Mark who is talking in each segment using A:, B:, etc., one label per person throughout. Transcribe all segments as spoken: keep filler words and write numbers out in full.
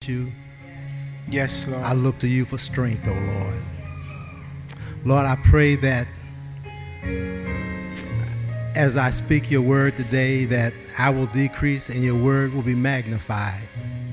A: you.
B: Yes, Lord.
A: I look to you for strength, oh Lord. Lord, I pray that as I speak your word today, that I will decrease and your word will be magnified.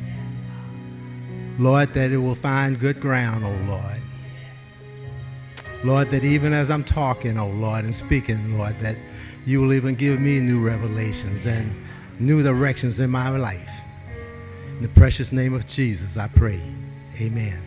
A: Lord, that it will find good ground, oh Lord. Lord, that even as I'm talking, oh Lord, and speaking, Lord, that you will even give me new revelations and new directions in my life. In the precious name of Jesus, I pray. Amen.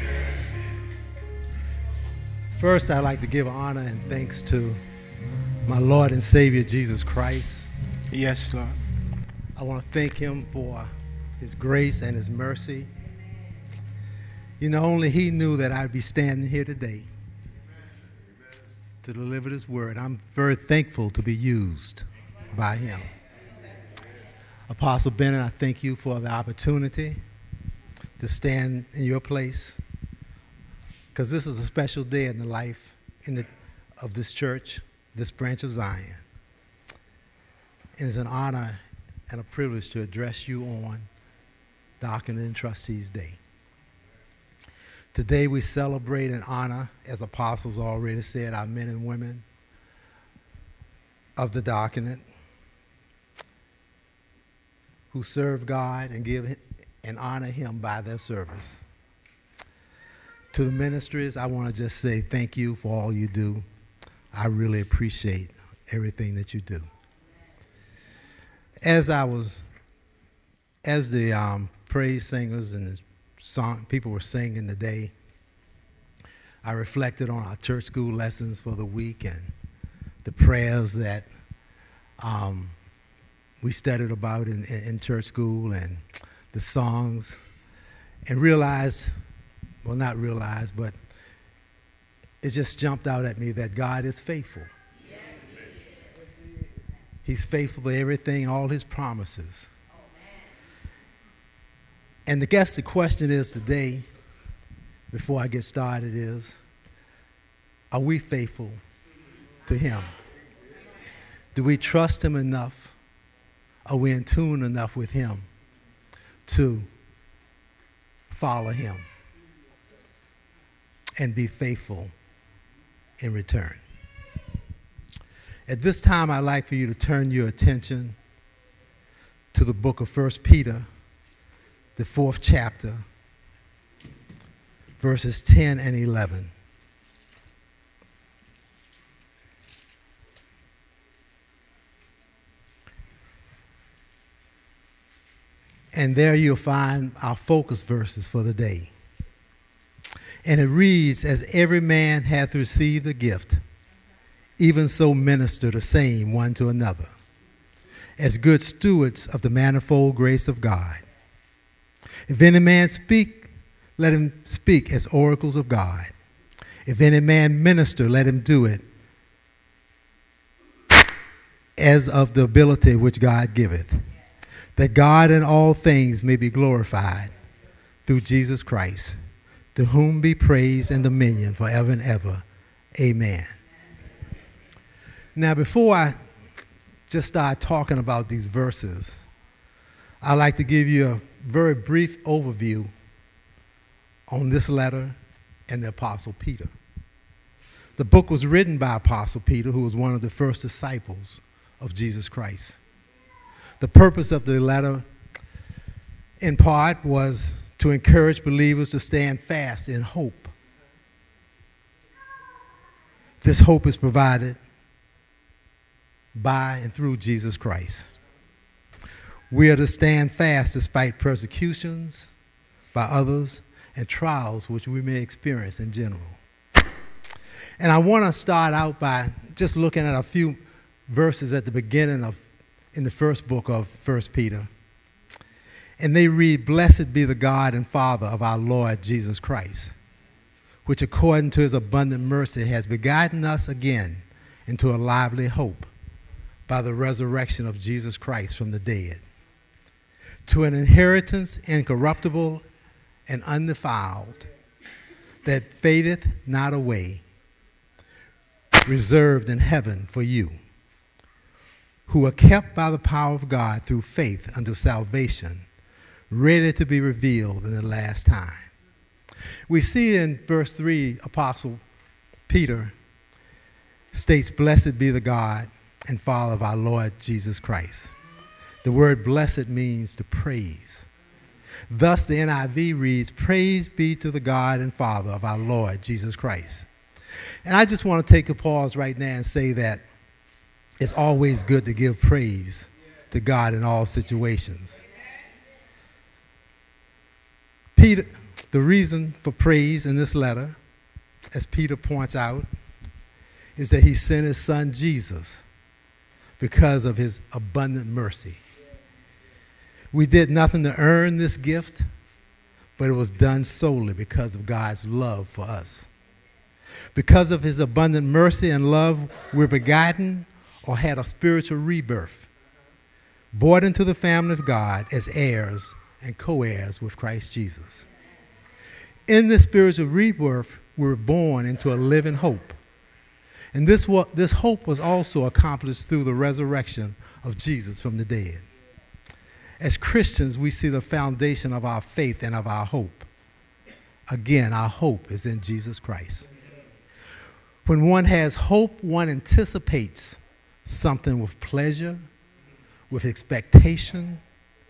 A: First, I'd like to give honor and thanks to my Lord and Savior, Jesus Christ.
B: Yes, Lord.
A: I want to thank him for his grace and his mercy. You know, only he knew that I'd be standing here today to deliver this word. I'm very thankful to be used by him. Apostle Bennett, I thank you for the opportunity to stand in your place, because this is a special day in the life in the, of this church, this branch of Zion. And it's an honor and a privilege to address you on Deacon and Trustees Day. Today we celebrate and honor, as apostles already said, our men and women of the diaconate who serve God and give and honor him by their service. To the ministries, I want to just say thank you for all you do. I really appreciate everything that you do. As I was, as the um, praise singers and the song people were singing today, I reflected on our church school lessons for the week and the prayers that um, we studied about in, in, in church school and the songs, and realized, well, not realized, but it just jumped out at me that God is faithful. Yes, he is. He's faithful to everything, all his promises. And I guess the question is today, before I get started, is, are we faithful to him? Do we trust him enough? Are we in tune enough with him to follow him and be faithful in return? At this time, I'd like for you to turn your attention to the book of First Peter, the fourth chapter, verses ten and eleven. And there you'll find our focus verses for the day. And it reads, as every man hath received a gift, even so minister the same one to another, as good stewards of the manifold grace of God. If any man speak, let him speak as oracles of God. If any man minister, let him do it as of the ability which God giveth, that God in all things may be glorified through Jesus Christ, to whom be praise and dominion forever and ever. Amen. Now, before I just start talking about these verses, I'd like to give you a very brief overview on this letter and the Apostle Peter. The book was written by Apostle Peter, who was one of the first disciples of Jesus Christ. The purpose of the letter, in part, was to encourage believers to stand fast in hope. This hope is provided by and through Jesus Christ. We are to stand fast despite persecutions by others and trials which we may experience in general. And I want to start out by just looking at a few verses at the beginning of, in the first book of First Peter. And they read, blessed be the God and Father of our Lord Jesus Christ, which according to his abundant mercy has begotten us again into a lively hope by the resurrection of Jesus Christ from the dead, to an inheritance incorruptible and undefiled, that fadeth not away, reserved in heaven for you, who are kept by the power of God through faith unto salvation, ready to be revealed in the last time. We see in verse three, Apostle Peter states, "Blessed be the God and Father of our Lord Jesus Christ." The word blessed means to praise. Thus the N I V reads, "Praise be to the God and Father of our Lord Jesus Christ." And I just want to take a pause right now and say that it's always good to give praise to God in all situations. Peter, the reason for praise in this letter, as Peter points out, is that he sent his son Jesus because of his abundant mercy. We did nothing to earn this gift, but it was done solely because of God's love for us. Because of his abundant mercy and love, we're begotten or had a spiritual rebirth, brought into the family of God as heirs and co-heirs with Christ Jesus. In this spiritual rebirth, we were born into a living hope. And this, this hope was also accomplished through the resurrection of Jesus from the dead. As Christians, we see the foundation of our faith and of our hope. Again, our hope is in Jesus Christ. When one has hope, one anticipates something with pleasure, with expectation,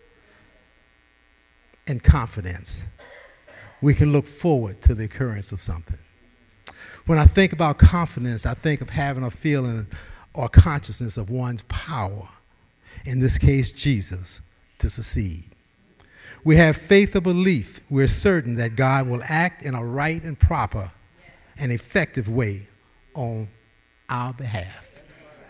A: and confidence. We can look forward to the occurrence of something. When I think about confidence, I think of having a feeling or consciousness of one's power, in this case, Jesus, to succeed. We have faith or belief. We're certain that God will act in a right and proper and effective way on our behalf.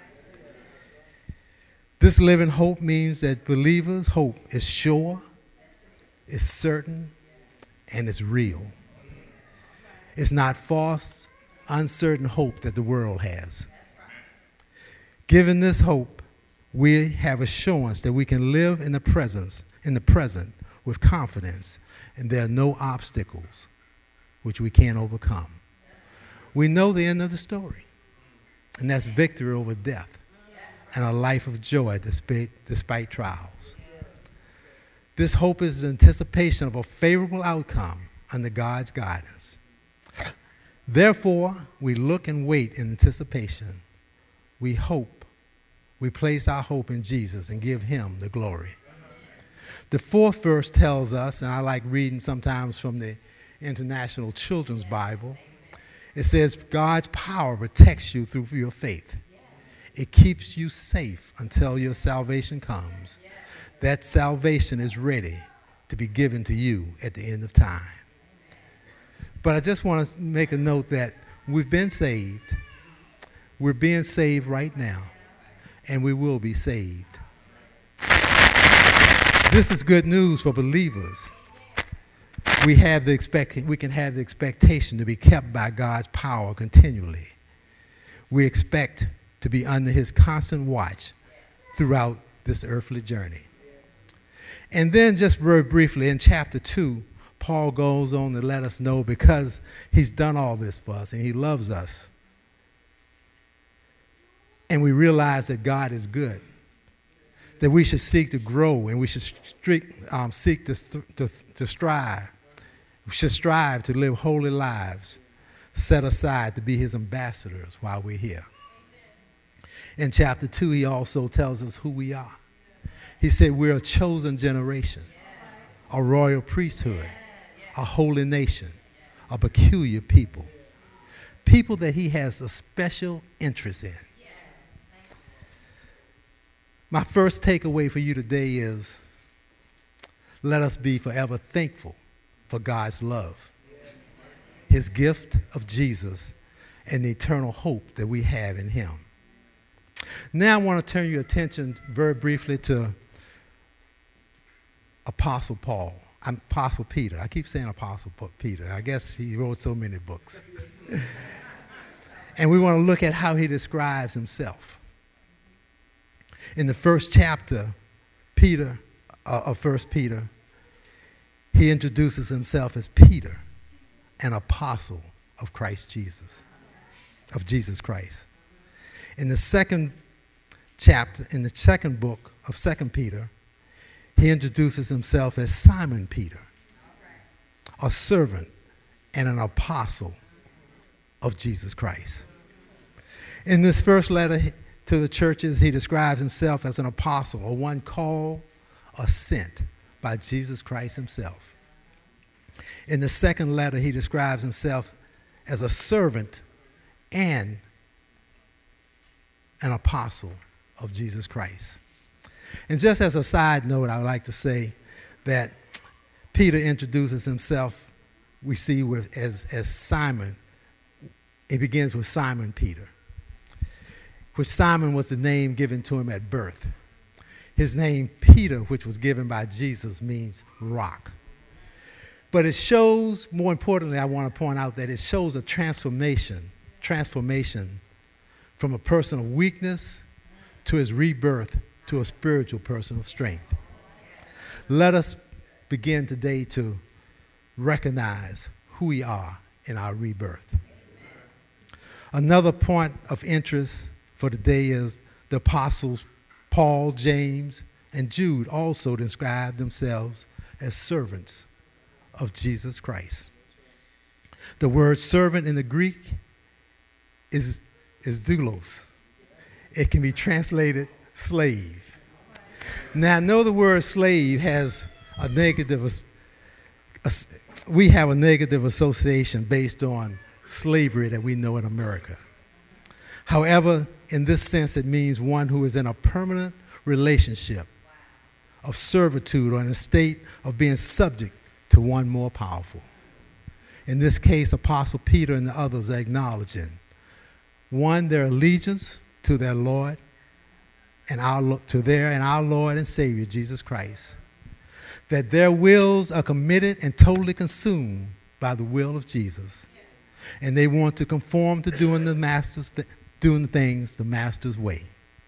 A: This living hope means that believers' hope is sure, is certain, and it's real. It's not false, uncertain hope that the world has. Given this hope, we have assurance that we can live in the presence, in the present with confidence, and there are no obstacles which we can't overcome. We know the end of the story, and that's victory over death and a life of joy despite, despite trials. This hope is the anticipation of a favorable outcome under God's guidance. Therefore, we look and wait in anticipation. We hope. We place our hope in Jesus and give him the glory. The fourth verse tells us, and I like reading sometimes from the International Children's Bible, it says, God's power protects you through your faith. It keeps you safe until your salvation comes. That salvation is ready to be given to you at the end of time. But I just want to make a note that we've been saved. We're being saved right now, and we will be saved. This is good news for believers. We have the expect, we can have the expectation to be kept by God's power continually. We expect to be under his constant watch throughout this earthly journey. And then just very briefly, in chapter two, Paul goes on to let us know, because he's done all this for us and he loves us, and we realize that God is good, that we should seek to grow and we should strict, um, seek to, to, to strive. We should strive to live holy lives, set aside to be his ambassadors while we're here. In chapter two, he also tells us who we are. He said we're a chosen generation, a royal priesthood, a holy nation, a peculiar people, people that he has a special interest in. My first takeaway for you today is, let us be forever thankful for God's love, his gift of Jesus, and the eternal hope that we have in him. Now I want to turn your attention very briefly to Apostle Paul. I'm Apostle Peter. I keep saying Apostle Peter. I guess he wrote so many books. And we want to look at how he describes himself. In the first chapter, Peter, uh, of First Peter, he introduces himself as Peter, an apostle of Christ Jesus, of Jesus Christ. In the second chapter, in the second book of Second Peter, he introduces himself as Simon Peter, a servant and an apostle of Jesus Christ. In this first letter to the churches, he describes himself as an apostle, or one called or sent by Jesus Christ himself. In the second letter, he describes himself as a servant and an apostle of Jesus Christ. And just as a side note, I would like to say that Peter introduces himself, we see, with as, as Simon. It begins with Simon Peter, which Simon was the name given to him at birth. His name Peter, which was given by Jesus, means rock. But it shows, more importantly, I want to point out that it shows a transformation, transformation from a person of weakness to his rebirth to a spiritual person of strength. Let us begin today to recognize who we are in our rebirth. Another point of interest for today is the apostles Paul, James, and Jude also describe themselves as servants of Jesus Christ. The word servant in the Greek is, is doulos. It can be translated slave. Now, I know the word slave has a negative, a, we have a negative association based on slavery that we know in America. However, in this sense, it means one who is in a permanent relationship of servitude or in a state of being subject to one more powerful. In this case, Apostle Peter and the others are acknowledging, one, their allegiance to their Lord and our to their and our Lord and Savior Jesus Christ, that their wills are committed and totally consumed by the will of Jesus, and they want to conform to doing the master's th- doing things the master's way.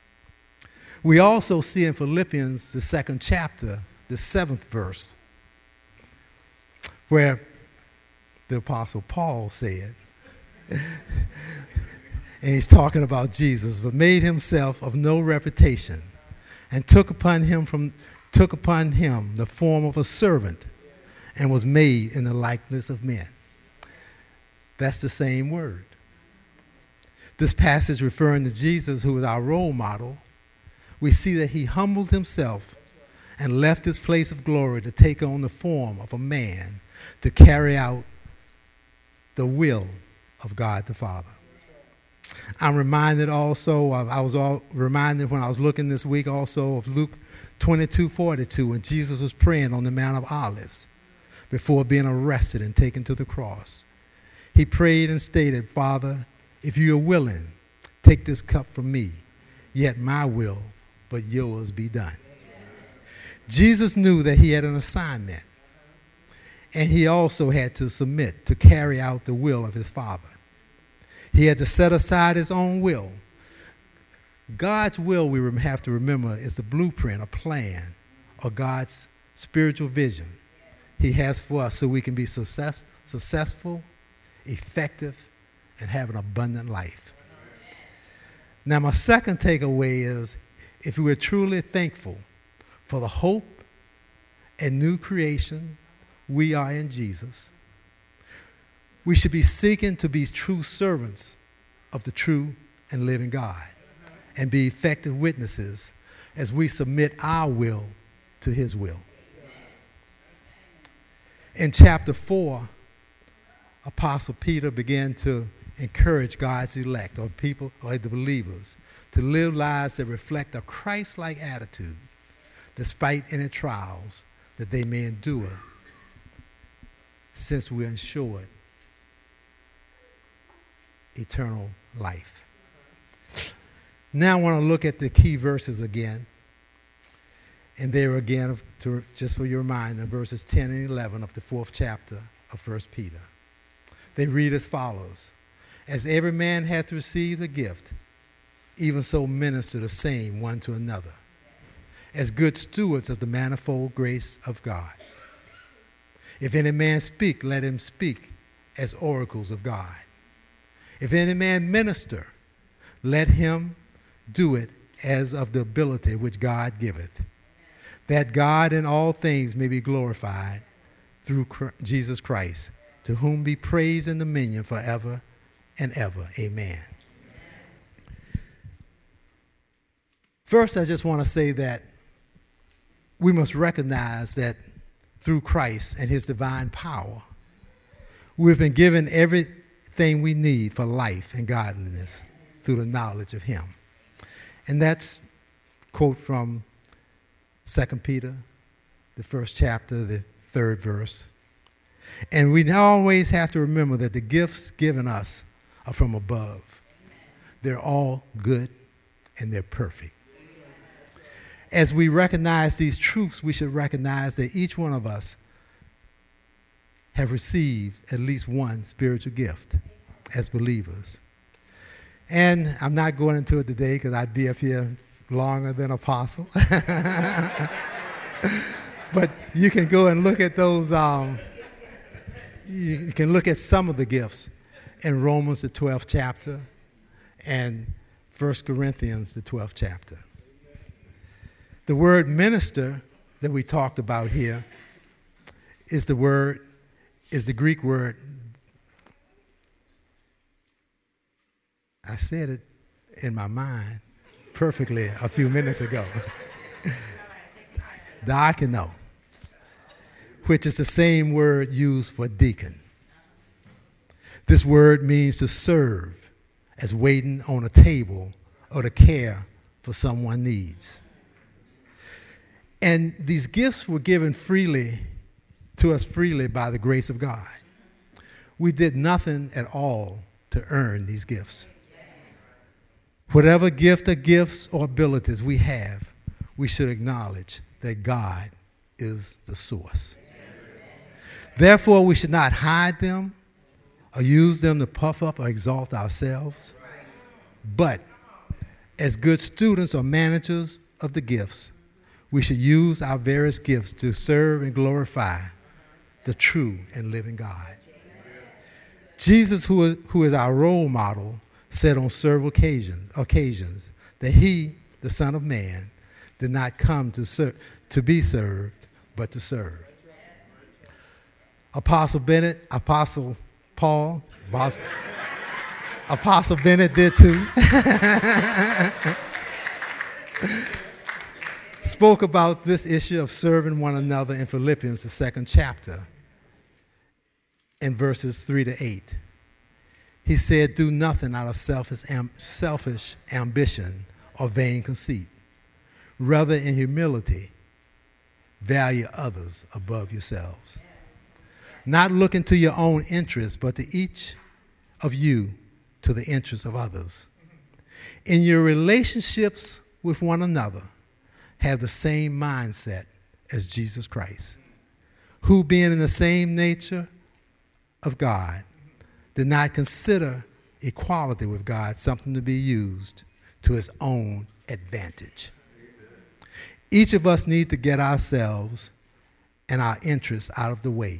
A: We also see in Philippians, the second chapter, the seventh verse, where the Apostle Paul said, and he's talking about Jesus, but made himself of no reputation, and took upon him from took upon him the form of a servant, and was made in the likeness of men. That's the same word. This passage referring to Jesus, who is our role model, we see that he humbled himself and left his place of glory to take on the form of a man to carry out the will of God the Father. I'm reminded also, of, I was all reminded when I was looking this week also of Luke twenty-two forty-two, when Jesus was praying on the Mount of Olives before being arrested and taken to the cross. He prayed and stated, Father, if you are willing, take this cup from me, yet my will, but yours be done. Jesus knew that he had an assignment, and he also had to submit to carry out the will of his Father. He had to set aside his own will. God's will, we have to remember, is the blueprint, a plan, or God's spiritual vision he has for us so we can be success, successful, effective, and have an abundant life. Now, my second takeaway is, if we are truly thankful for the hope and new creation we are in Jesus, we should be seeking to be true servants of the true and living God and be effective witnesses as we submit our will to his will. In chapter four, Apostle Peter began to encourage God's elect, or people, or the believers, to live lives that reflect a Christ-like attitude despite any trials that they may endure, since we're ensured eternal life. Now I want to look at the key verses again. And there again, to, just for your reminder, verses ten and eleven of the fourth chapter of First Peter. They read as follows. As every man hath received a gift, even so minister the same one to another, as good stewards of the manifold grace of God. If any man speak, let him speak as oracles of God. If any man minister, let him do it as of the ability which God giveth, that God in all things may be glorified through Jesus Christ, to whom be praise and dominion forever and ever. Amen. First, I just want to say that we must recognize that through Christ and his divine power, we've been given everything we need for life and godliness through the knowledge of him. And that's a quote from Second Peter, the first chapter, the third verse. And we always have to remember that the gifts given us are from above. They're all good and they're perfect. As we recognize these truths, we should recognize that each one of us have received at least one spiritual gift as believers. And I'm not going into it today because I'd be up here longer than Apostle. But you can go and look at those, um, you can look at some of the gifts in Romans, the twelfth chapter, and First Corinthians, the twelfth chapter. The word minister that we talked about here is the word, is the Greek word. I said it in my mind perfectly a few minutes ago. Diakono, which is the same word used for deacon. This word means to serve as waiting on a table or to care for someone's needs. And these gifts were given freely to us freely by the grace of God. We did nothing at all to earn these gifts. Whatever gift or gifts or abilities we have, we should acknowledge that God is the source. Therefore, we should not hide them or use them to puff up or exalt ourselves. But as good students or managers of the gifts, we should use our various gifts to serve and glorify the true and living God. Jesus, who is, who is our role model, said on several occasions, occasions that he, the Son of Man, did not come to, ser- to be served, but to serve. Apostle Bennett, Apostle Paul, Apostle, Apostle Bennett did too. Spoke about this issue of serving one another in Philippians, the second chapter, in verses three to eight. He said, do nothing out of selfish, am- selfish ambition or vain conceit. Rather, in humility, value others above yourselves. Not looking to your own interests, but to each of you to the interests of others. In your relationships with one another, have the same mindset as Jesus Christ, who being in the same nature of God, did not consider equality with God something to be used to his own advantage. Each of us need to get ourselves and our interests out of the way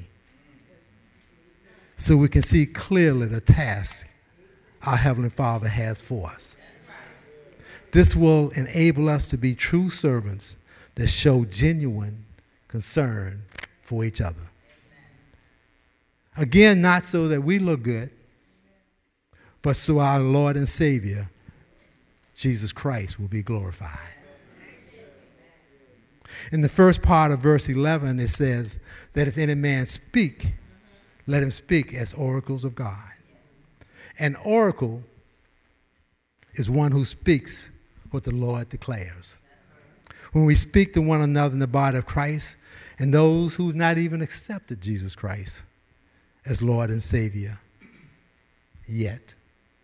A: so we can see clearly the task our Heavenly Father has for us. This will enable us to be true servants that show genuine concern for each other. Again, not so that we look good, but so our Lord and Savior, Jesus Christ, will be glorified. In the first part of verse eleven, it says that if any man speak, let him speak as oracles of God. An oracle is one who speaks what the Lord declares. When we speak to one another in the body of Christ, and those who have not even accepted Jesus Christ as Lord and Savior yet,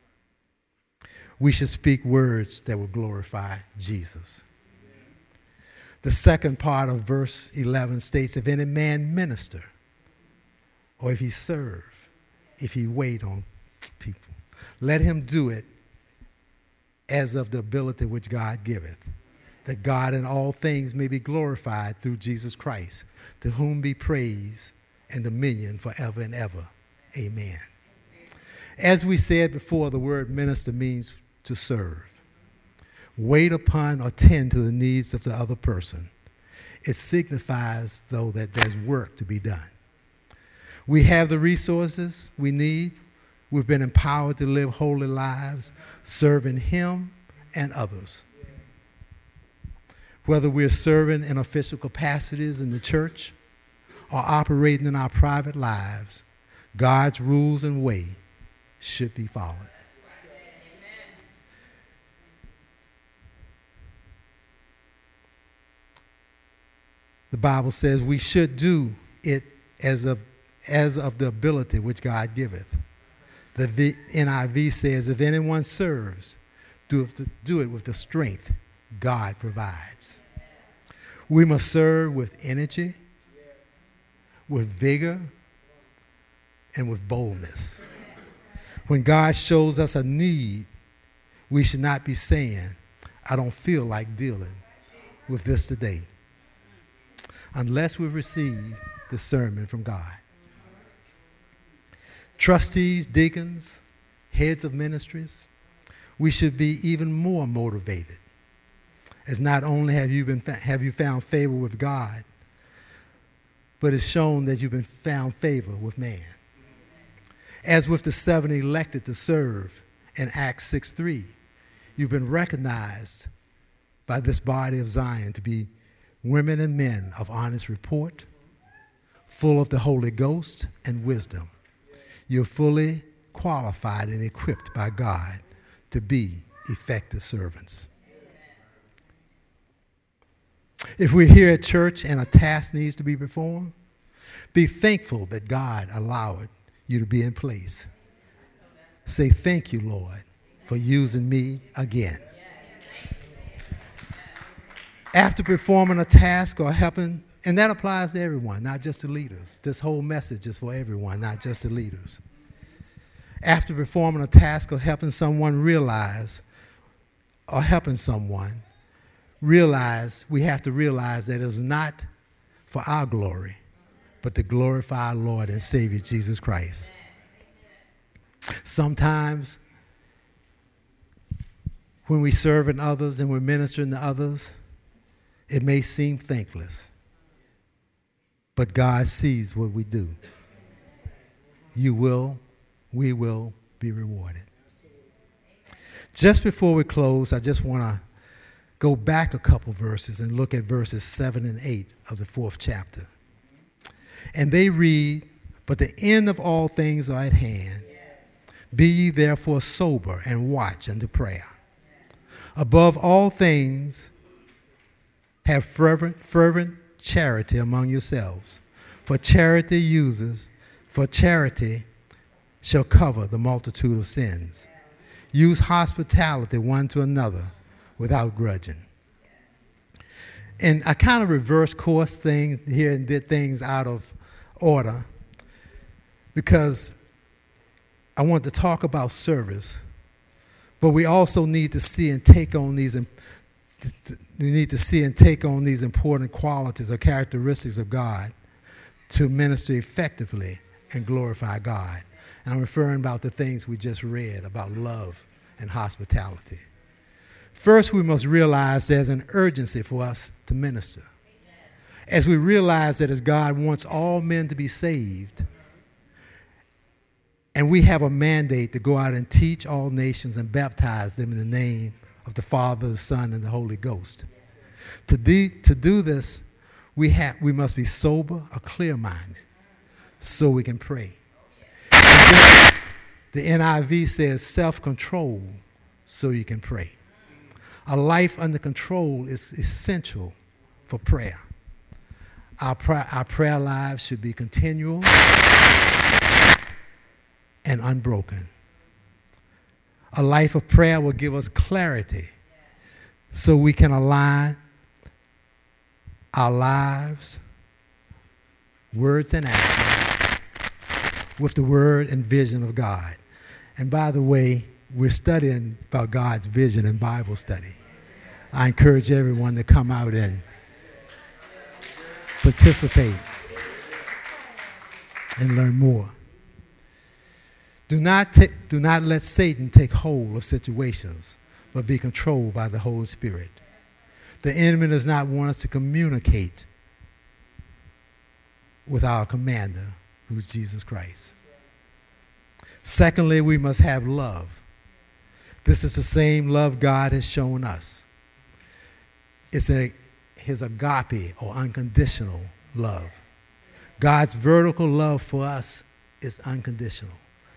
A: we should speak words that will glorify Jesus. The second part of verse eleven states, if any man minister, or if he serve, if he wait on people, let him do it as of the ability which God giveth, that God in all things may be glorified through Jesus Christ, to whom be praise and dominion forever and ever. Amen. As we said before, the word minister means to serve. Wait upon or tend to the needs of the other person. It signifies, though, that there's work to be done. We have the resources we need. We've been empowered to live holy lives, serving Him and others. Whether we're serving in official capacities in the church or operating in our private lives, God's rules and way should be followed. The Bible says we should do it as of, as of the ability which God giveth. The v, N I V says, if anyone serves, do it, do it with the strength God provides. We must serve with energy, with vigor, and with boldness. When God shows us a need, we should not be saying, I don't feel like dealing with this today, unless we receive the sermon from God. Trustees, deacons, heads of ministries, we should be even more motivated, as not only have you been have you found favor with God, but it's shown that you've been found favor with man. As with the seven elected to serve in Acts six three, you've been recognized by this body of Zion to be women and men of honest report, full of the Holy Ghost and wisdom. You're fully qualified and equipped by God to be effective servants. If we're here at church and a task needs to be performed, be thankful that God allowed you to be in place. Say, thank you, Lord, for using me again. After performing a task or helping, and that applies to everyone, not just the leaders. This whole message is for everyone, not just the leaders. After performing a task or helping someone realize, or helping someone realize, we have to realize that it's not for our glory, but to glorify our Lord and Savior Jesus Christ. Sometimes when we serve in others and we're ministering to others, it may seem thankless, but God sees what we do. You will, we will be rewarded. Just before we close, I just want to go back a couple verses and look at verses seven and eight of the fourth chapter. And they read, but the end of all things are at hand. Be ye therefore sober and watch unto prayer. Above all things, have fervent, fervent charity among yourselves. For charity uses, for charity shall cover the multitude of sins. Use hospitality one to another without grudging. And I kind of reverse course thing here and did things out of order because I want to talk about service, but we also need to see and take on these we need to see and take on these important qualities or characteristics of God to minister effectively and glorify God. And I'm referring about the things we just read about love and hospitality. First, we must realize there's an urgency for us to minister. As we realize that as God wants all men to be saved, and we have a mandate to go out and teach all nations and baptize them in the name of the Father, the Son, and the Holy Ghost. To, de- to do this, we, have, we must be sober or clear-minded so we can pray. The N I V says self-control so you can pray. A life under control is essential for prayer. Our, pra- our prayer lives should be continual and unbroken. A life of prayer will give us clarity so we can align our lives, words, and actions with the word and vision of God. And by the way, we're studying about God's vision in Bible study. I encourage everyone to come out and participate and learn more. Do not, ta- do not let Satan take hold of situations, but be controlled by the Holy Spirit. The enemy does not want us to communicate with our commander, who's Jesus Christ. Secondly, we must have love. This is the same love God has shown us. It's a, his agape, or unconditional love. God's vertical love for us is unconditional.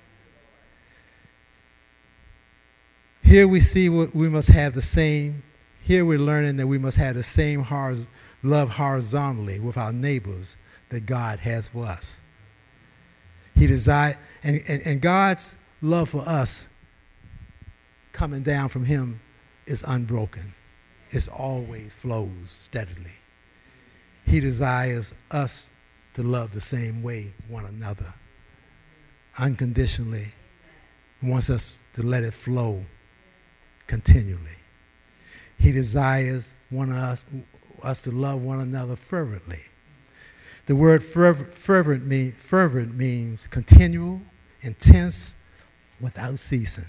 A: Here we see what we must have the same, here we're learning that we must have the same horiz- love horizontally with our neighbors that God has for us. He desire, and, and, and God's love for us coming down from him is unbroken. It always flows steadily. He desires us to love the same way one another, unconditionally. He wants us to let it flow continually. He desires one of us, us to love one another fervently. The word fervent, fervent, mean, fervent means continual, intense, without ceasing.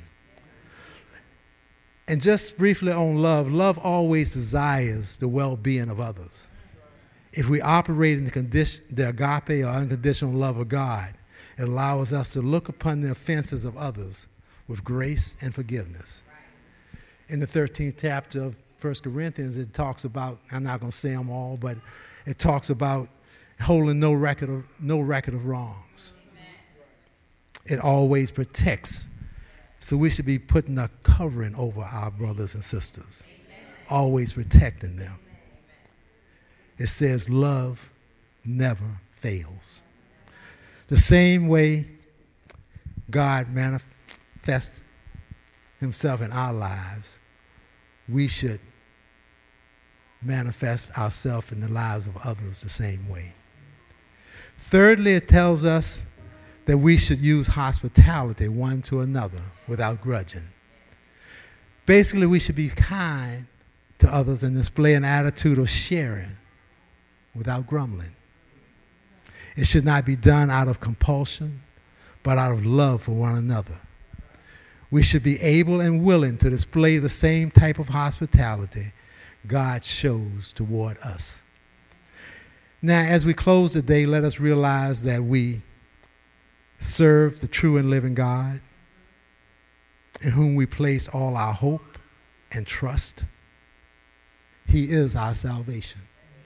A: And just briefly on love, love always desires the well-being of others. If we operate in the, condition, the agape or unconditional love of God, it allows us to look upon the offenses of others with grace and forgiveness. In the thirteenth chapter of First Corinthians, it talks about, I'm not going to say them all, but it talks about holding no record of, no record of wrongs. It always protects. So we should be putting a covering over our brothers and sisters, always protecting them. It says love never fails. The same way God manifests himself in our lives, we should manifest ourselves in the lives of others the same way. Thirdly, it tells us that we should use hospitality one to another without grudging. Basically, we should be kind to others and display an attitude of sharing without grumbling. It should not be done out of compulsion, but out of love for one another. We should be able and willing to display the same type of hospitality God shows toward us. Now, as we close today, let us realize that we serve the true and living God, in whom we place all our hope and trust. He is our salvation.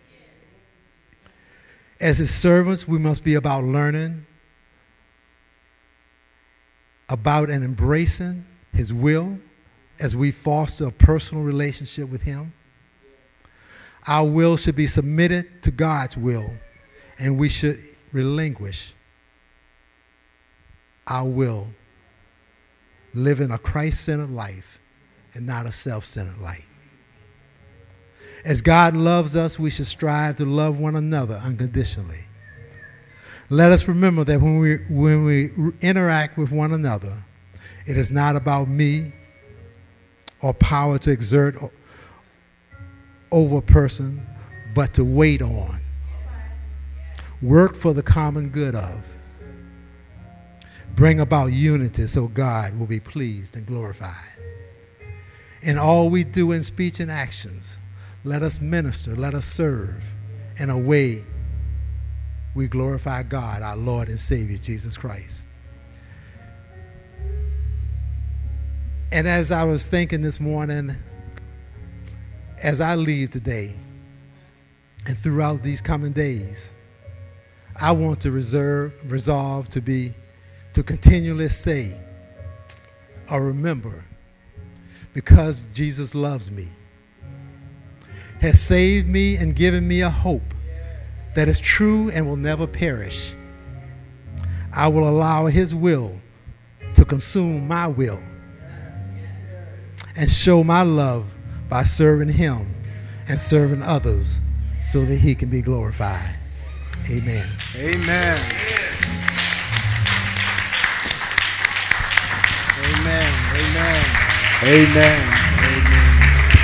A: As his servants, we must be about learning about and embracing his will as we foster a personal relationship with him. Our will should be submitted to God's will, and we should relinquish our will, living a Christ-centered life and not a self-centered life. As God loves us, we should strive to love one another unconditionally. Let us remember that when we, when we interact with one another, it is not about me or power to exert over a person, but to wait on. Work for the common good of. Bring about unity so God will be pleased and glorified. In all we do in speech and actions, let us minister, let us serve in a way we glorify God, our Lord and Savior, Jesus Christ. And as I was thinking this morning, as I leave today and throughout these coming days, I want to reserve, resolve to be, to continually say or remember, because Jesus loves me, has saved me and given me a hope that is true and will never perish. I will allow his will to consume my will and show my love by serving him and serving others so that he can be glorified. Amen.
B: Amen. Amen. Amen. Amen.